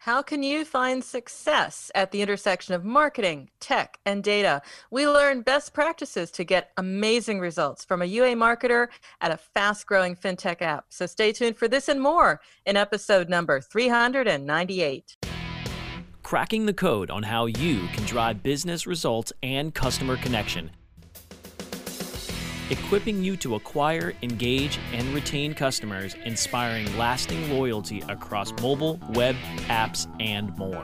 How can you find success at the intersection of marketing, tech, and data? We learn best practices to get amazing results from a UA marketer at a fast-growing fintech app. So stay tuned for this and more in episode number 398. Cracking the code on how you can drive business results and customer connection. Equipping you to acquire, engage, and retain customers, inspiring lasting loyalty across mobile, web, apps, and more.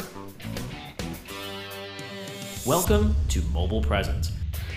Welcome to Mobile Presence.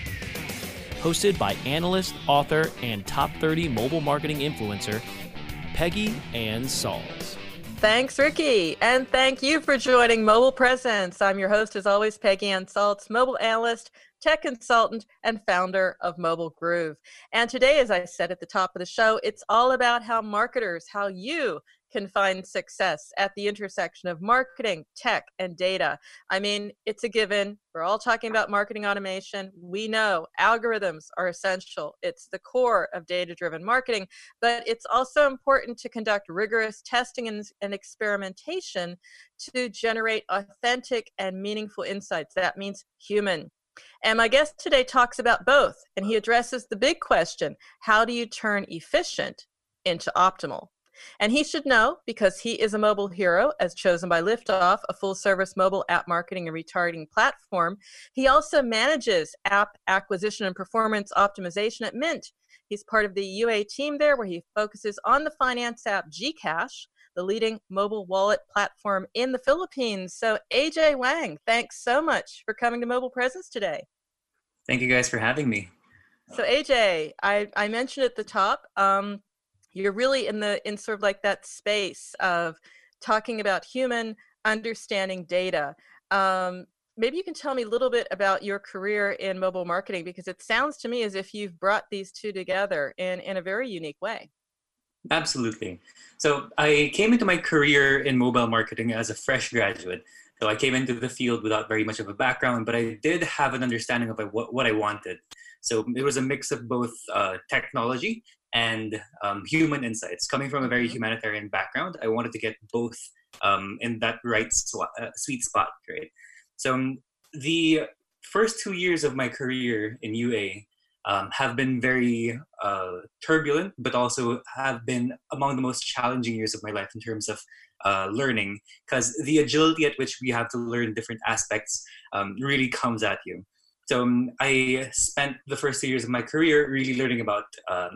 Hosted by analyst, author, and top 30 mobile marketing influencer, Peggy Ann Salz. Thanks, Ricky, and thank you for joining Mobile Presence. I'm your host, as always, Peggy Ann Salz, mobile analyst, tech consultant, and founder of Mobile Groove. And today, as I said at the top of the show, it's all about how marketers, how you can find success at the intersection of marketing, tech, and data. I mean, it's a given. We're all talking about marketing automation. We know algorithms are essential. It's the core of data-driven marketing, but it's also important to conduct rigorous testing and experimentation to generate authentic and meaningful insights. That means human. And my guest today talks about both, and he addresses the big question: how do you turn efficient into optimal? And he should know, because he is a mobile hero, as chosen by Liftoff, a full-service mobile app marketing and retargeting platform. He also manages app acquisition and performance optimization at Mint. He's part of the UA team there, where he focuses on the finance app GCash, the leading mobile wallet platform in the Philippines. So AJ Wang, thanks so much for coming to Mobile Presence today. Thank you guys for having me. So AJ, I mentioned at the top, you're really in sort of like that space of talking about human understanding data. Maybe you can tell me a little bit about your career in mobile marketing, because it sounds to me as if you've brought these two together in a very unique way. Absolutely. So I came into my career in mobile marketing as a fresh graduate. So I came into the field without very much of a background, but I did have an understanding of what I wanted. So it was a mix of both technology and human insights. Coming from a very humanitarian background, I wanted to get both in that right sweet spot, right? So the first 2 years of my career in UA have been very turbulent, but also have been among the most challenging years of my life in terms of learning, because the agility at which we have to learn different aspects really comes at you. So I spent the first 2 years of my career really learning about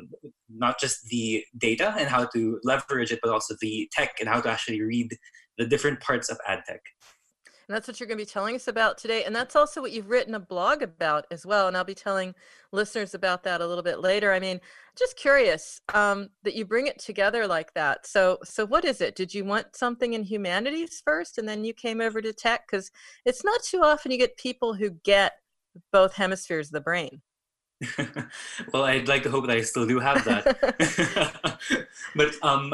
not just the data and how to leverage it, but also the tech and how to actually read the different parts of ad tech. And that's what you're going to be telling us about today. And that's also what you've written a blog about as well. And I'll be telling listeners about that a little bit later. I mean, just curious that you bring it together like that. So what is it? Did you want something in humanities first, and then you came over to tech? Because it's not too often you get people who get both hemispheres of the brain. Well, I'd like to hope that I still do have that. But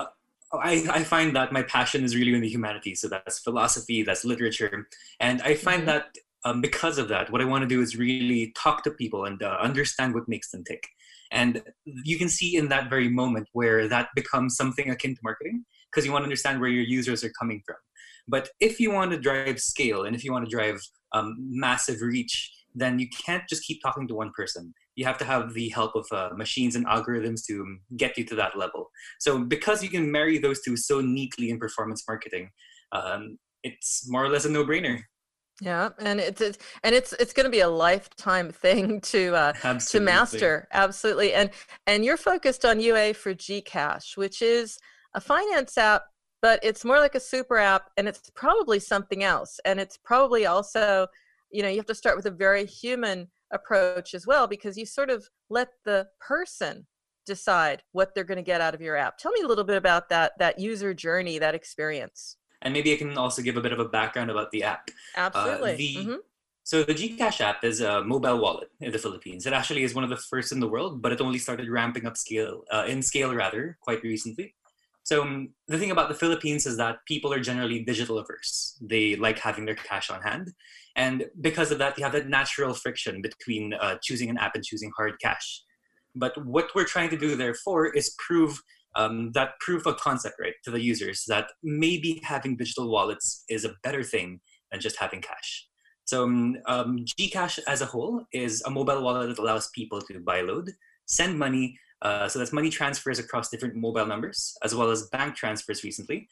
I find that my passion is really in the humanities. So that's philosophy, that's literature. And I find that because of that, what I want to do is really talk to people and understand what makes them tick. And you can see in that very moment where that becomes something akin to marketing, because you want to understand where your users are coming from. But if you want to drive scale and if you want to drive massive reach, then you can't just keep talking to one person. You have to have the help of machines and algorithms to get you to that level. So because you can marry those two so neatly in performance marketing, it's more or less a no-brainer. Yeah, and it's going to be a lifetime thing to master. Absolutely. And you're focused on UA for GCash, which is a finance app, but it's more like a super app, and it's probably something else. And it's probably also, you have to start with a very human approach as well, because you sort of let the person decide what they're going to get out of your app. Tell me a little bit about that user journey, that experience. And maybe I can also give a bit of a background about the app. Absolutely. So the GCash app is a mobile wallet in the Philippines. It actually is one of the first in the world, but it only started ramping up in scale quite recently. So the thing about the Philippines is that people are generally digital averse. They like having their cash on hand. And because of that, you have that natural friction between choosing an app and choosing hard cash. But what we're trying to do, therefore, is prove that proof of concept, right, to the users that maybe having digital wallets is a better thing than just having cash. So Gcash as a whole is a mobile wallet that allows people to buy load, send money, so that's money transfers across different mobile numbers, as well as bank transfers recently,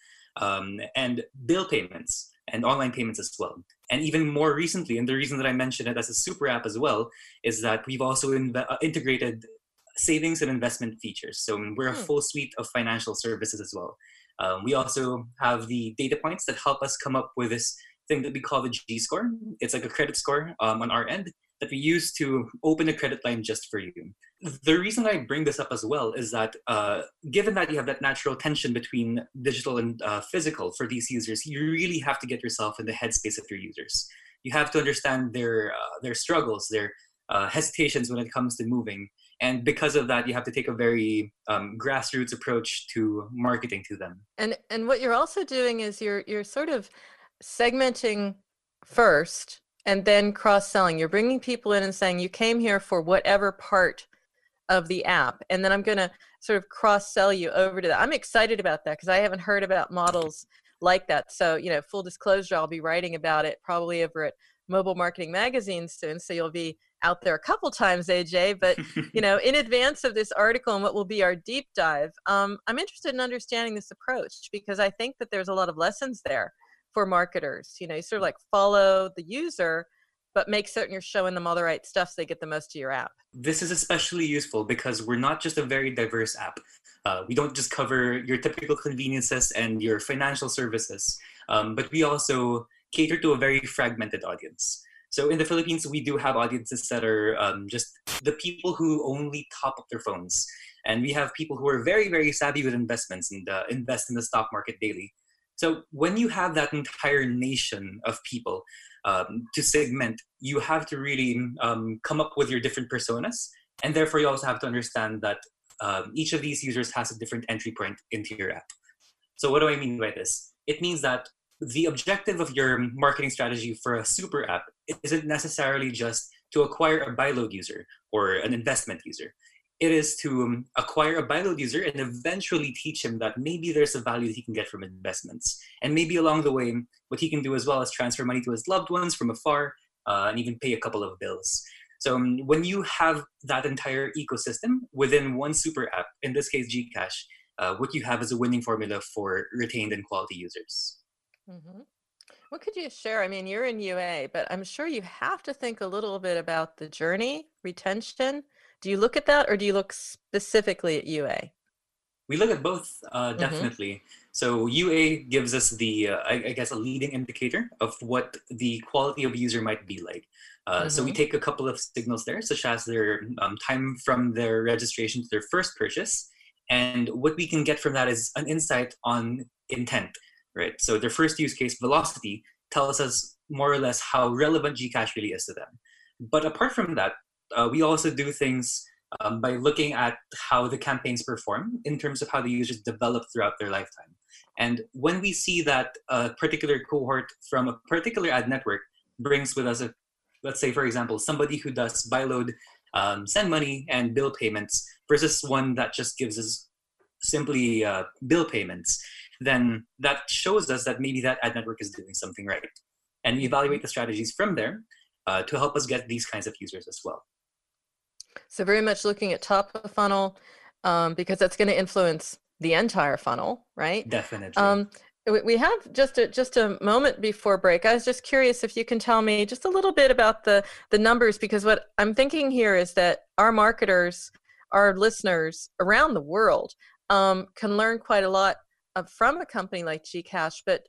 and bill payments and online payments as well. And even more recently, and the reason that I mentioned it as a super app as well, is that we've also integrated savings and investment features. So we're a full suite of financial services as well. We also have the data points that help us come up with this thing that we call the G score. It's like a credit score on our end that we use to open a credit line just for you. The reason I bring this up as well is that given that you have that natural tension between digital and physical for these users, you really have to get yourself in the headspace of your users. You have to understand their struggles, their hesitations when it comes to moving. And because of that, you have to take a very grassroots approach to marketing to them. And what you're also doing is you're sort of segmenting first and then cross-selling. You're bringing people in and saying, you came here for whatever part of the app, and then I'm going to sort of cross-sell you over to that. I'm excited about that because I haven't heard about models like that. So, full disclosure, I'll be writing about it probably over at Mobile Marketing Magazine soon. So you'll be out there a couple times, AJ, but in advance of this article and what will be our deep dive, I'm interested in understanding this approach because I think that there's a lot of lessons there for marketers. You sort of like follow the user, but make certain you're showing them all the right stuff so they get the most of your app. This is especially useful because we're not just a very diverse app. We don't just cover your typical conveniences and your financial services, but we also cater to a very fragmented audience. So in the Philippines, we do have audiences that are just the people who only top up their phones. And we have people who are very, very savvy with investments and invest in the stock market daily. So when you have that entire nation of people to segment, you have to really come up with your different personas. And therefore, you also have to understand that each of these users has a different entry point into your app. So what do I mean by this? It means that the objective of your marketing strategy for a super app isn't necessarily just to acquire a buy load user or an investment user. It is to acquire a buy load user and eventually teach him that maybe there's a value that he can get from investments. And maybe along the way, what he can do as well is transfer money to his loved ones from afar and even pay a couple of bills. So when you have that entire ecosystem within one super app, in this case Gcash, what you have is a winning formula for retained and quality users. Mm-hmm. What could you share? I mean, you're in UA, but I'm sure you have to think a little bit about the journey, retention. Do you look at that or do you look specifically at UA? We look at both, definitely. Mm-hmm. So UA gives us the, I guess, a leading indicator of what the quality of user might be like. So we take a couple of signals there, such as their time from their registration to their first purchase. And what we can get from that is an insight on intent, right? So their first use case, velocity, tells us more or less how relevant Gcash really is to them. But apart from that, we also do things by looking at how the campaigns perform in terms of how the users develop throughout their lifetime. And when we see that a particular cohort from a particular ad network brings with us, let's say, for example, somebody who does buy load, send money, and bill payments versus one that just gives us simply bill payments, then that shows us that maybe that ad network is doing something right. And we evaluate the strategies from there to help us get these kinds of users as well. So very much looking at top of the funnel because that's going to influence the entire funnel, right? Definitely. We have just a moment before break. I was just curious if you can tell me just a little bit about the numbers, because what I'm thinking here is that our marketers, our listeners around the world can learn quite a lot from a company like Gcash, but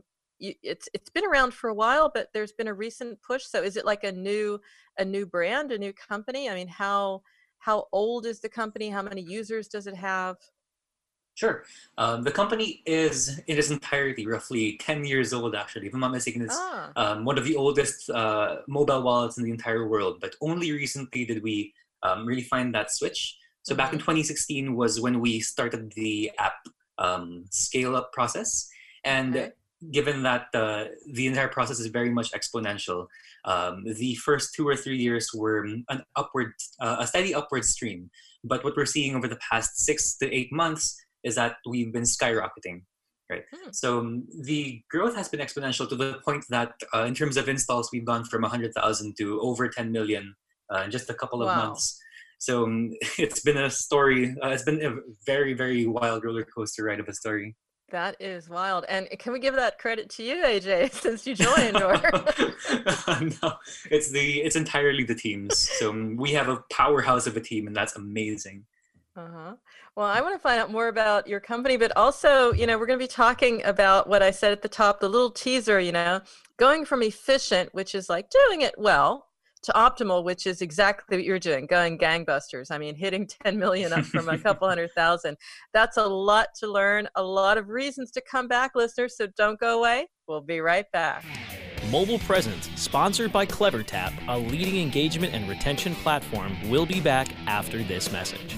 it's been around for a while, but there's been a recent push. So is it like a new brand, a new company? I mean, how old is the company? How many users does it have? Sure. The company is in its entirety roughly 10 years old, actually. If I'm not mistaken, it's one of the oldest mobile wallets in the entire world. But only recently did we really find that switch. So back in 2016 was when we started the app scale-up process. And given that the entire process is very much exponential, the first 2 or 3 years were a steady upward stream. But what we're seeing over the past 6 to 8 months is that we've been skyrocketing, right? So the growth has been exponential to the point that in terms of installs, we've gone from 100,000 to over 10 million in just a couple of months. So it's been a story. It's been a very, very wild roller coaster ride of a story. That is wild. And can we give that credit to you, AJ, since you joined? Or No, it's entirely the teams. So we have a powerhouse of a team, and that's amazing. Well, I want to find out more about your company, but also, we're going to be talking about what I said at the top, the little teaser, going from efficient, which is like doing it well, to optimal, which is exactly what you're doing, going gangbusters. I mean, hitting 10 million up from a couple 100,000. That's a lot to learn, a lot of reasons to come back, listeners, so don't go away. We'll be right back. Mobile Presence, sponsored by CleverTap, a leading engagement and retention platform, will be back after this message.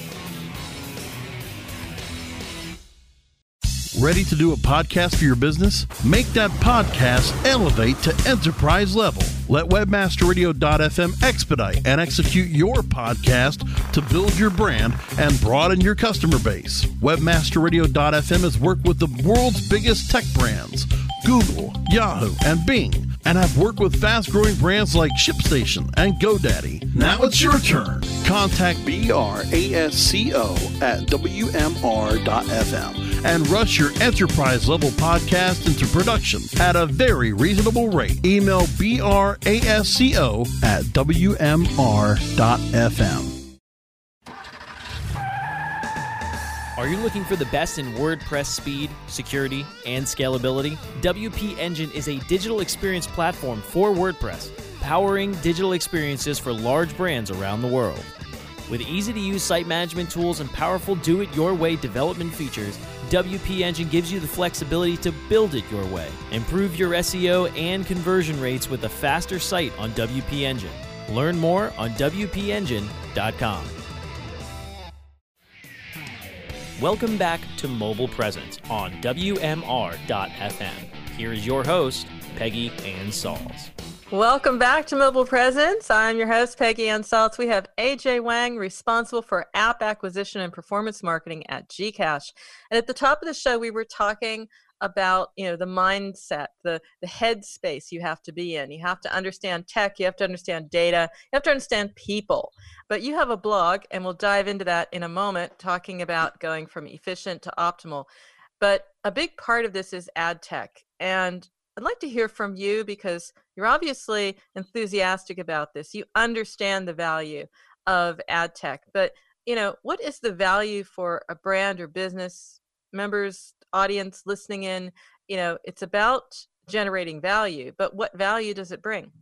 Ready to do a podcast for your business? Make that podcast elevate to enterprise level. Let webmasterradio.fm expedite and execute your podcast to build your brand and broaden your customer base. Webmasterradio.fm has worked with the world's biggest tech brands, Google, Yahoo, and Bing, and have worked with fast-growing brands like ShipStation and GoDaddy. Now it's your turn. Contact BRASCO at WMR.FM and rush your enterprise-level podcast into production at a very reasonable rate. Email BRASCO at WMR.FM. Are you looking for the best in WordPress speed, security, and scalability? WP Engine is a digital experience platform for WordPress, powering digital experiences for large brands around the world. With easy-to-use site management tools and powerful do-it-your-way development features, WP Engine gives you the flexibility to build it your way. Improve your SEO and conversion rates with a faster site on WP Engine. Learn more on WPEngine.com. Welcome back to Mobile Presence on WMR.FM. Here is your host, Peggy Ann Salz. Welcome back to Mobile Presence. I'm your host, Peggy Ann Salz. We have AJ Wang, responsible for app acquisition and performance marketing at Gcash. And at the top of the show, we were talking about, the mindset, the headspace you have to be in. You have to understand tech, you have to understand data, you have to understand people. But you have a blog, and we'll dive into that in a moment, talking about going from efficient to optimal. But a big part of this is ad tech. And I'd like to hear from you because you're obviously enthusiastic about this. You understand the value of ad tech. But, what is the value for a brand or business, members, audience listening in? It's about generating value, but what value does it bring?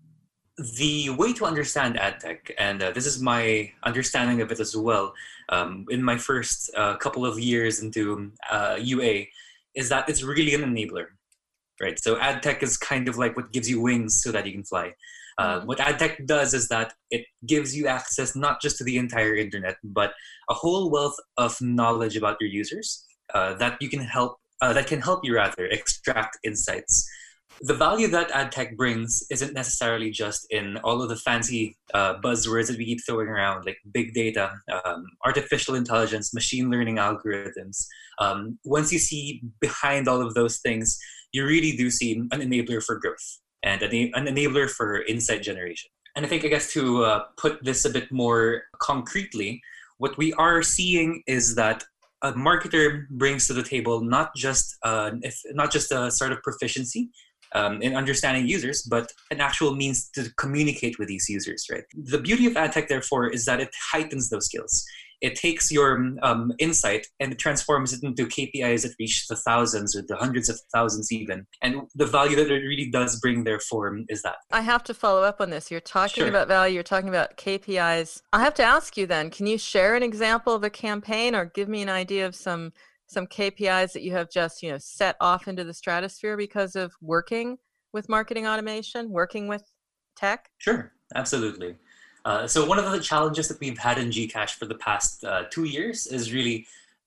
The way to understand ad tech, and this is my understanding of it as well, in my first couple of years into UA, is that it's really an enabler, right? So ad tech is kind of like what gives you wings so that you can fly. What ad tech does is that it gives you access not just to the entire internet, but a whole wealth of knowledge about your users that can help you extract insights. The value that ad tech brings isn't necessarily just in all of the fancy buzzwords that we keep throwing around, like big data, artificial intelligence, machine learning algorithms. Once you see behind all of those things, you really do see an enabler for growth and an enabler for insight generation. And I guess to put this a bit more concretely, what we are seeing is that a marketer brings to the table not just a sort of proficiency in understanding users, but an actual means to communicate with these users, right? The beauty of ad tech, therefore, is that it heightens those skills. It takes your insight and it transforms it into KPIs that reach the thousands or the hundreds of thousands even. And the value that it really does bring, therefore, is that. I have to follow up on this. You're talking about value. You're talking about KPIs. I have to ask you then, can you share an example of a campaign or give me an idea of some KPIs that you have just, set off into the stratosphere because of working with marketing automation, working with tech? Sure, absolutely. So one of the challenges that we've had in Gcash for the past 2 years is really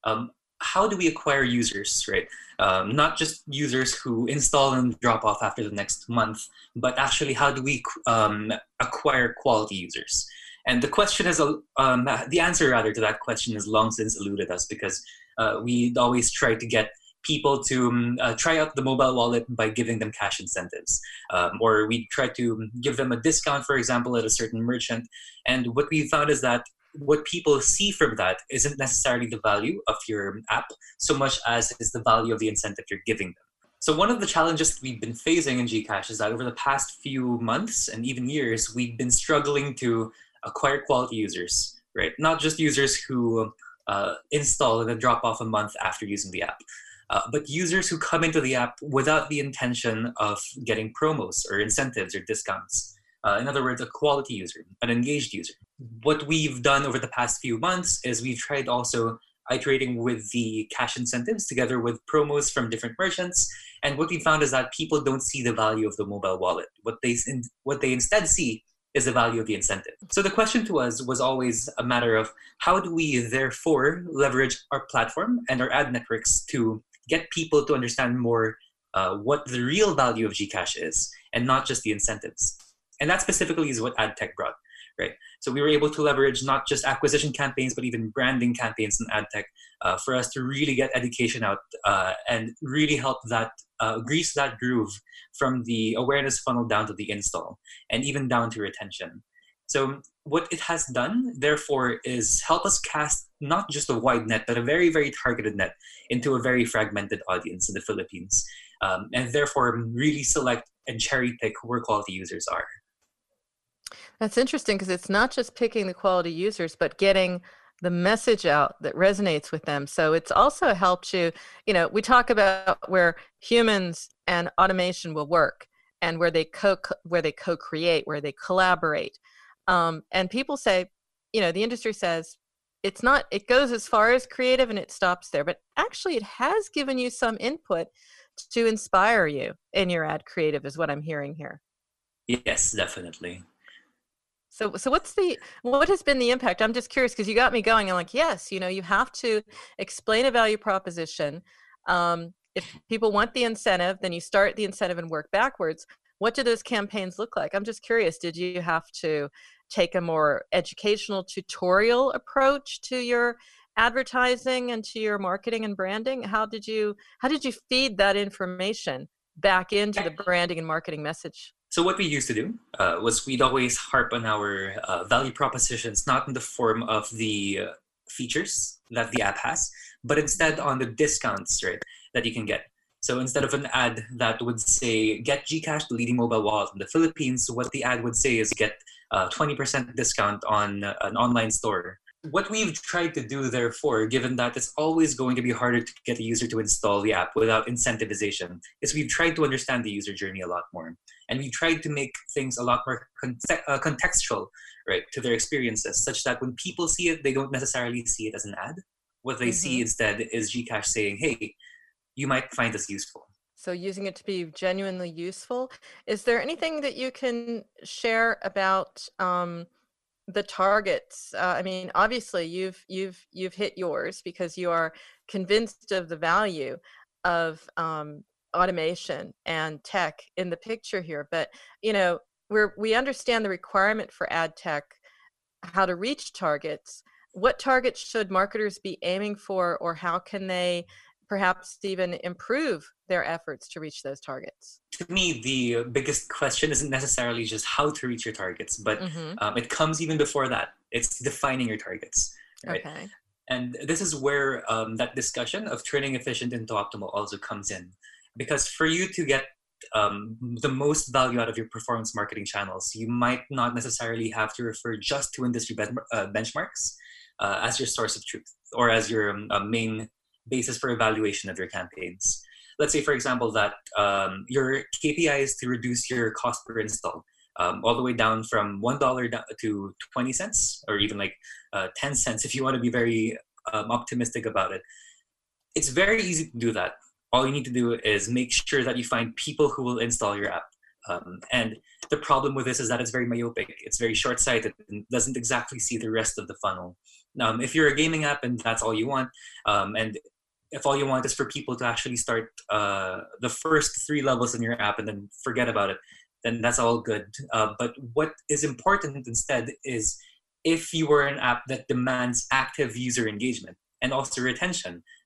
how do we acquire users, right? Not just users who install and drop off after the next month, but actually how do we acquire quality users? And the question is, the answer rather to that question has long since eluded us because we'd always try to get people to try out the mobile wallet by giving them cash incentives. Or we try to give them a discount, for example, at a certain merchant. And what we found is that what people see from that isn't necessarily the value of your app so much as is the value of the incentive you're giving them. So one of the challenges we've been facing in Gcash is that over the past few months and even years, we've been struggling to acquire quality users, right? Not just users who install and then drop off a month after using the app, but users who come into the app without the intention of getting promos or incentives or discounts. In other words, a quality user, an engaged user. What we've done over the past few months is we've tried also iterating with the cash incentives together with promos from different merchants. And what we found is that people don't see the value of the mobile wallet. What they instead see is the value of the incentive. So the question to us was always a matter of how do we therefore leverage our platform and our ad networks to get people to understand more what the real value of Gcash is and not just the incentives. And that specifically is what ad tech brought, right? So we were able to leverage not just acquisition campaigns, but even branding campaigns in ad tech for us to really get education out and really help that grease that groove from the awareness funnel down to the install and even down to retention. So what it has done, therefore, is help us cast not just a wide net, but a very, very targeted net into a very fragmented audience in the Philippines. And therefore, really select and cherry pick where quality users are. That's interesting because it's not just picking the quality users, but getting the message out that resonates with them. So it's also helped you, we talk about where humans and automation will work and where they co-create, where they collaborate. And people say, the industry says it goes as far as creative and it stops there, but actually it has given you some input to inspire you in your ad creative is what I'm hearing here. Yes, definitely. So what has been the impact? I'm just curious because you got me going. I'm like, yes, you have to explain a value proposition. If people want the incentive, then you start the incentive and work backwards. What do those campaigns look like? I'm just curious. Did you have to take a more educational tutorial approach to your advertising and to your marketing and branding? How did you feed that information back into the branding and marketing message? So what we used to do was we'd always harp on our value propositions, not in the form of the features that the app has, but instead on the discounts, right, that you can get. So instead of an ad that would say, get Gcash, the leading mobile wallet in the Philippines, what the ad would say is get 20% discount on an online store. What we've tried to do, therefore, given that it's always going to be harder to get a user to install the app without incentivization, is we've tried to understand the user journey a lot more. And we tried to make things a lot more contextual, right, to their experiences, such that when people see it, they don't necessarily see it as an ad. What they see instead is Gcash saying, hey, you might find this useful. So using it to be genuinely useful. Is there anything that you can share about the targets? I mean, obviously you've hit yours because you are convinced of the value of automation and tech in the picture here. But we understand the requirement for ad tech, how to reach targets. What targets should marketers be aiming for, or how can they perhaps even improve their efforts to reach those targets? To me, the biggest question isn't necessarily just how to reach your targets, but it comes even before that. It's defining your targets, right? Okay. And this is where that discussion of turning efficient into optimal also comes in. Because for you to get the most value out of your performance marketing channels, you might not necessarily have to refer just to industry benchmarks as your source of truth or as your main basis for evaluation of your campaigns. Let's say, for example, that your KPI is to reduce your cost per install all the way down from $1 down to 20 cents or even like 10 cents if you want to be very optimistic about it. It's very easy to do that. All you need to do is make sure that you find people who will install your app. And the problem with this is that it's very myopic. It's very short-sighted and doesn't exactly see the rest of the funnel. If you're a gaming app and that's all you want, and if all you want is for people to actually start the first 3 levels in your app and then forget about it, then that's all good. But what is important instead is if you are an app that demands active user engagement and also retention,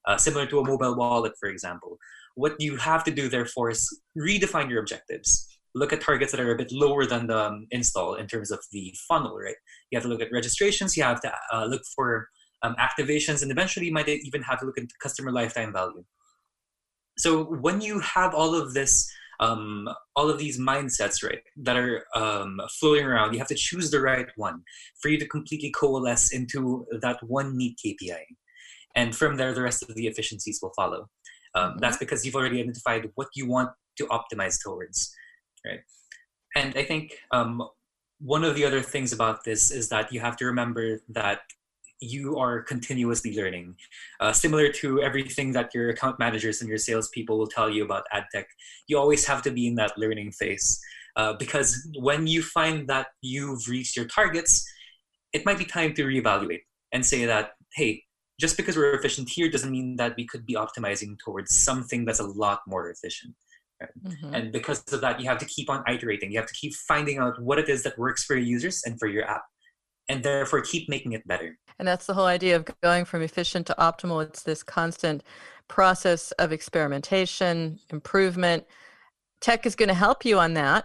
similar to a mobile wallet, for example. What you have to do, therefore, is redefine your objectives. Look at targets that are a bit lower than the install in terms of the funnel, right? You have to look at registrations, you have to look for activations, and eventually you might even have to look at customer lifetime value. So when you have all of this, all of these mindsets, right, that are floating around, you have to choose the right one for you to completely coalesce into that one neat KPI. And from there, the rest of the efficiencies will follow. That's because you've already identified what you want to optimize towards, right? And I think one of the other things about this is that you have to remember that you are continuously learning. Similar to everything that your account managers and your salespeople will tell you about ad tech, you always have to be in that learning phase. Because when you find that you've reached your targets, it might be time to reevaluate and say that, hey, just because we're efficient here doesn't mean that we could be optimizing towards something that's a lot more efficient. Right? And because of that, you have to keep on iterating. You have to keep finding out what it is that works for your users and for your app, and therefore keep making it better. And that's the whole idea of going from efficient to optimal. It's this constant process of experimentation, improvement. Tech is going to help you on that.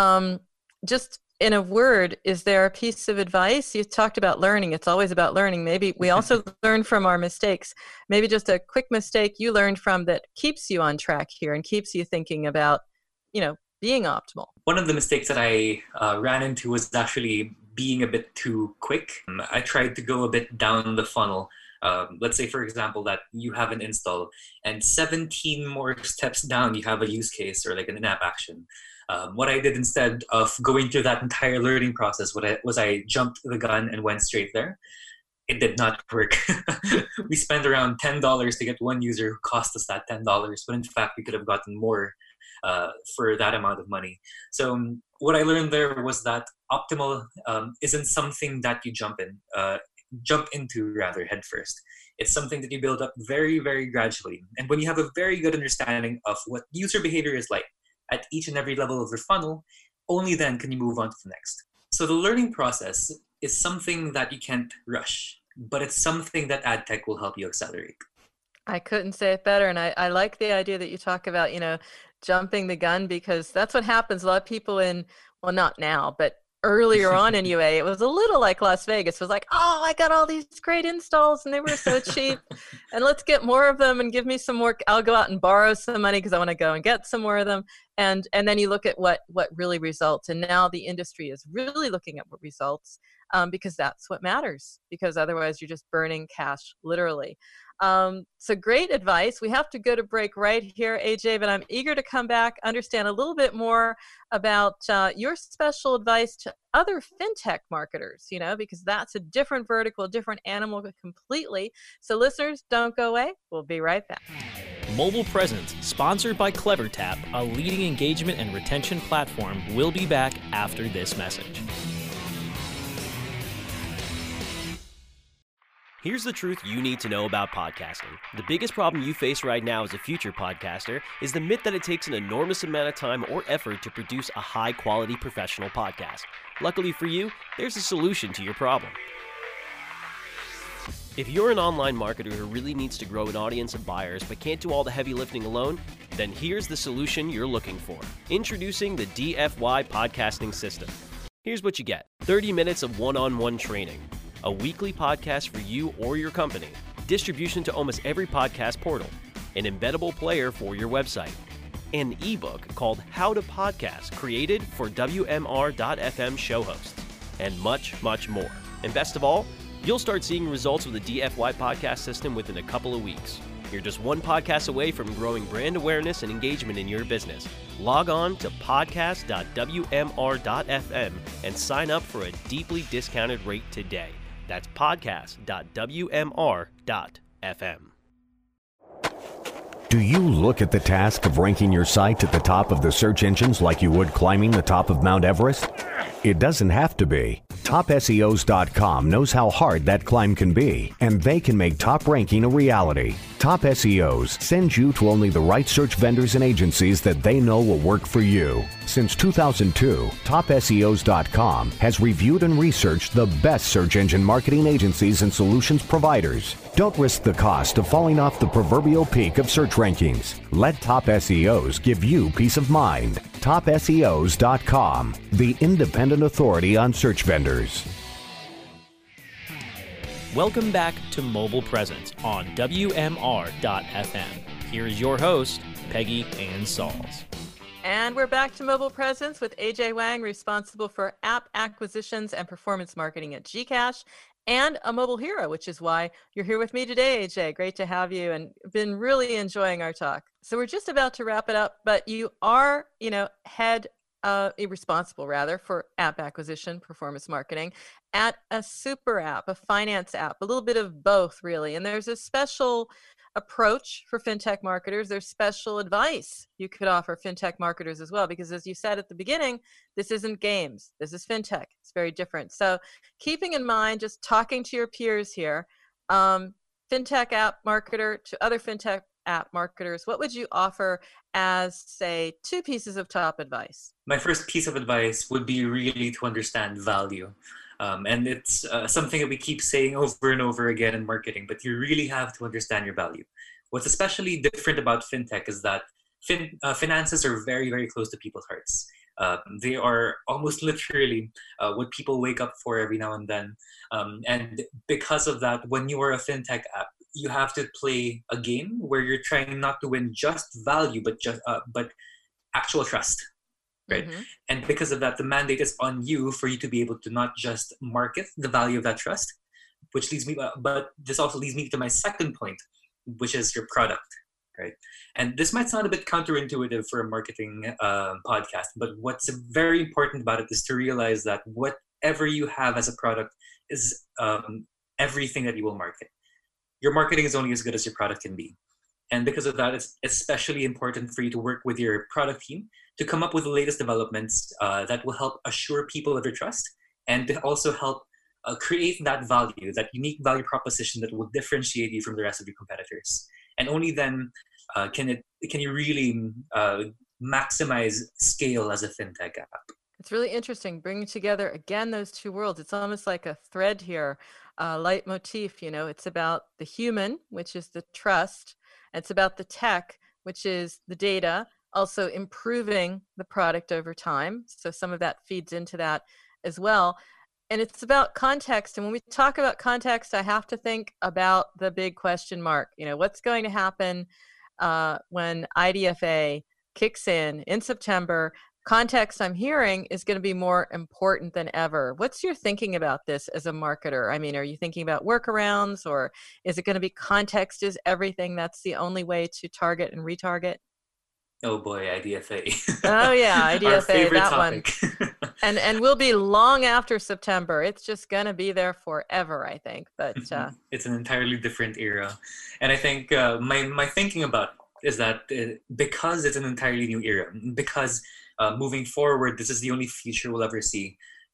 Just in a word, is there a piece of advice? You talked about learning. It's always about learning. Maybe we also learn from our mistakes. Maybe just a quick mistake you learned from that keeps you on track here and keeps you thinking about, being optimal. One of the mistakes that I ran into was actually being a bit too quick. I tried to go a bit down the funnel. Let's say, for example, that you have an install and 17 more steps down, you have a use case or like an in-app action. What I did instead of going through that entire learning process I jumped the gun and went straight there. It did not work. We spent around $10 to get one user who cost us that $10, but in fact, we could have gotten more for that amount of money. So what I learned there was that optimal isn't something that you jump into head first. It's something that you build up very, very gradually. And when you have a very good understanding of what user behavior is like at each and every level of your funnel, only then can you move on to the next. So the learning process is something that you can't rush, but it's something that ad tech will help you accelerate. I couldn't say it better. And I like the idea that you talk about, jumping the gun, because that's what happens. A lot of people not now, but earlier on in UA, it was a little like Las Vegas. It was like, oh, I got all these great installs and they were so cheap and let's get more of them and give me some more. I'll go out and borrow some money because I want to go and get some more of them. And then you look at what really results. And now the industry is really looking at what results because that's what matters, because otherwise you're just burning cash, literally. So great advice. We have to go to break right here, AJ, but I'm eager to come back, understand a little bit more about your special advice to other fintech marketers, because that's a different vertical, a different animal completely. So listeners, don't go away. We'll be right back. Mobile Presence, sponsored by CleverTap, a leading engagement and retention platform, will be back after this message. Here's the truth you need to know about podcasting. The biggest problem you face right now as a future podcaster is the myth that it takes an enormous amount of time or effort to produce a high-quality professional podcast. Luckily for you, there's a solution to your problem. If you're an online marketer who really needs to grow an audience of buyers but can't do all the heavy lifting alone, then here's the solution you're looking for. Introducing the DFY Podcasting System. Here's what you get. 30 minutes of one-on-one training. A weekly podcast for you or your company, distribution to almost every podcast portal, an embeddable player for your website, an ebook called How to Podcast, created for WMR.FM show hosts, and much, much more. And best of all, you'll start seeing results with the DFY podcast system within a couple of weeks. You're just one podcast away from growing brand awareness and engagement in your business. Log on to podcast.wmr.fm and sign up for a deeply discounted rate today. That's podcast.wmr.fm. Do you look at the task of ranking your site at the top of the search engines like you would climbing the top of Mount Everest? It doesn't have to be. TopSEOs.com knows how hard that climb can be, and they can make top ranking a reality. Top SEOs sends you to only the right search vendors and agencies that they know will work for you. Since 2002, TopSEOs.com has reviewed and researched the best search engine marketing agencies and solutions providers. Don't risk the cost of falling off the proverbial peak of search rankings. Let Top SEOs give you peace of mind. TopSEOs.com, the independent authority on search vendors. Welcome back to Mobile Presence on WMR.FM. Here is your host, Peggy Ann Salz. And we're back to Mobile Presence with AJ Wang, responsible for app acquisitions and performance marketing at Gcash, and a mobile hero, which is why you're here with me today, AJ. Great to have you, and been really enjoying our talk. So we're just about to wrap it up, but you are, responsible for app acquisition, performance marketing at a super app, a finance app, a little bit of both, really. And there's a special approach for fintech marketers. There's special advice you could offer fintech marketers as well, because as you said at the beginning, this isn't games. This is fintech. It's very different. So keeping in mind, just talking to your peers here, fintech app marketer to other fintech app marketers, what would you offer as, say, 2 pieces of top advice? My first piece of advice would be really to understand value. And it's something that we keep saying over and over again in marketing, but you really have to understand your value. What's especially different about fintech is that finances are very, very close to people's hearts. They are almost literally what people wake up for every now and then. And because of that, when you are a fintech app, you have to play a game where you're trying not to win just value, but actual trust. Right. Mm-hmm. And because of that, the mandate is on you for you to be able to not just market the value of that trust, which leads me, but this also leads me to my second point, which is your product. Right. And this might sound a bit counterintuitive for a marketing podcast, but what's very important about it is to realize that whatever you have as a product is everything that you will market. Your marketing is only as good as your product can be. And because of that, it's especially important for you to work with your product team to come up with the latest developments that will help assure people of your trust, and to also help create that value, that unique value proposition that will differentiate you from the rest of your competitors. And only then can you really maximize scale as a fintech app. It's really interesting bringing together again those 2 worlds. It's almost like a thread here, leitmotif. It's about the human, which is the trust. It's about the tech, which is the data, also improving the product over time. So some of that feeds into that as well. And it's about context. And when we talk about context, I have to think about the big question mark. What's going to happen when IDFA kicks in September? Context, I'm hearing, is going to be more important than ever. What's your thinking about this as a marketer? I mean, are you thinking about workarounds, or is it going to be context is everything? That's the only way to target and retarget? Oh boy, IDFA. Oh yeah, IDFA, Our favorite that topic. One. And we'll be long after September. It's just going to be there forever, I think. But it's an entirely different era. And I think my thinking about it is that because it's an entirely new era, because moving forward, this is the only future we'll ever see.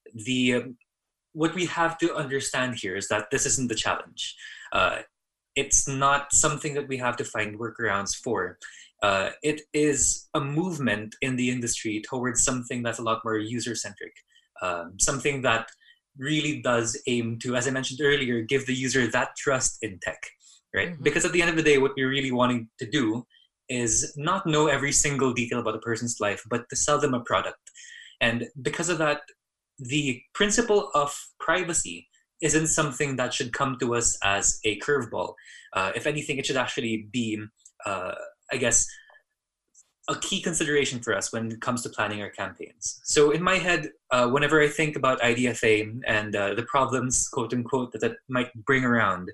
What we have to understand here is that this isn't the challenge. It's not something that we have to find workarounds for. It is a movement in the industry towards something that's a lot more user-centric, something that really does aim to, as I mentioned earlier, give the user that trust in tech, right? Mm-hmm. Because at the end of the day, what we're really wanting to do is not know every single detail about a person's life, but to sell them a product. And because of that, the principle of privacy isn't something that should come to us as a curveball. If anything, it should actually be, I guess, a key consideration for us when it comes to planning our campaigns. So in my head, whenever I think about IDFA and the problems, quote unquote, that might bring around,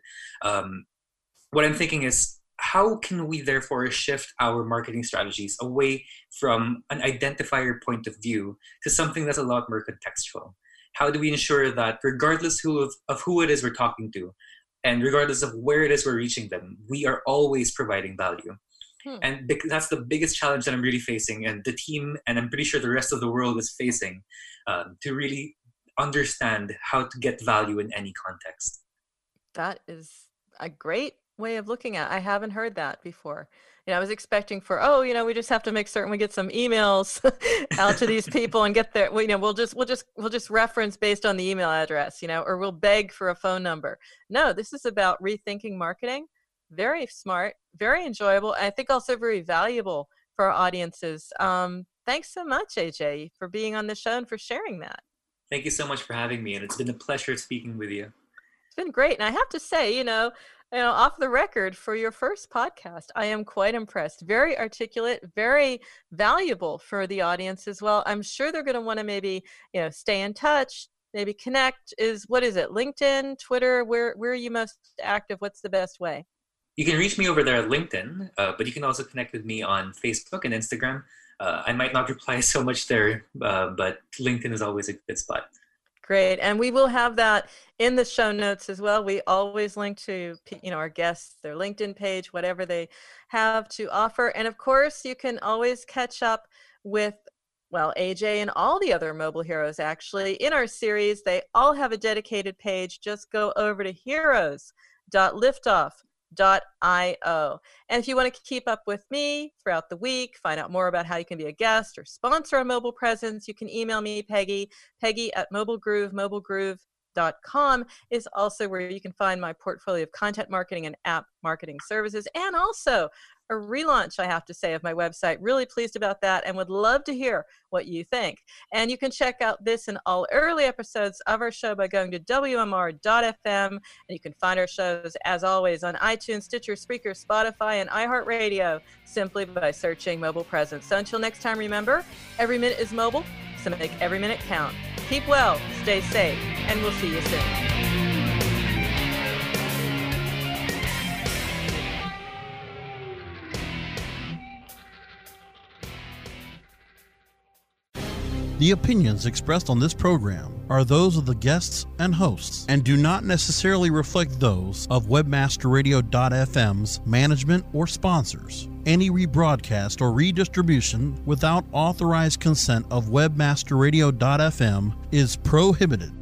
what I'm thinking is, how can we therefore shift our marketing strategies away from an identifier point of view to something that's a lot more contextual? How do we ensure that regardless of who it is we're talking to, and regardless of where it is we're reaching them, we are always providing value? And that's the biggest challenge that I'm really facing, and the team, and I'm pretty sure the rest of the world is facing, to really understand how to get value in any context. That is a great way of looking at it. I haven't heard that before. I was expecting for, we just have to make certain we get some emails out to these people and get their, we'll just reference based on the email address, or we'll beg for a phone number. No, this is about rethinking marketing. Very smart, very enjoyable, and I think also very valuable for our audiences. Thanks so much, AJ, for being on the show and for sharing that. Thank you so much for having me, and it's been a pleasure speaking with you. It's been great. And I have to say, off the record, for your first podcast, I am quite impressed. Very articulate, very valuable for the audience as well. I'm sure they're going to want to maybe, stay in touch, maybe connect. What is it? LinkedIn, Twitter? Where are you most active? What's the best way? You can reach me over there at LinkedIn, but you can also connect with me on Facebook and Instagram. I might not reply so much there, but LinkedIn is always a good spot. Great. And we will have that in the show notes as well. We always link to, our guests, their LinkedIn page, whatever they have to offer. And of course, you can always catch up with, AJ and all the other mobile heroes, actually. In our series, they all have a dedicated page. Just go over to heroes.liftoff.io. And if you want to keep up with me throughout the week, find out more about how you can be a guest or sponsor a mobile presence, you can email me, Peggy at mobilegroove.com is also where you can find my portfolio of content marketing and app marketing services, and also a relaunch, I have to say, of my website. Really pleased about that and would love to hear what you think. And you can check out this and all early episodes of our show by going to WMR.fm. And you can find our shows, as always, on iTunes, Stitcher, Spreaker, Spotify, and iHeartRadio simply by searching Mobile Presence. So until next time, remember, every minute is mobile, so make every minute count. Keep well, stay safe, and we'll see you soon. The opinions expressed on this program are those of the guests and hosts and do not necessarily reflect those of WebmasterRadio.fm's management or sponsors. Any rebroadcast or redistribution without authorized consent of WebmasterRadio.fm is prohibited.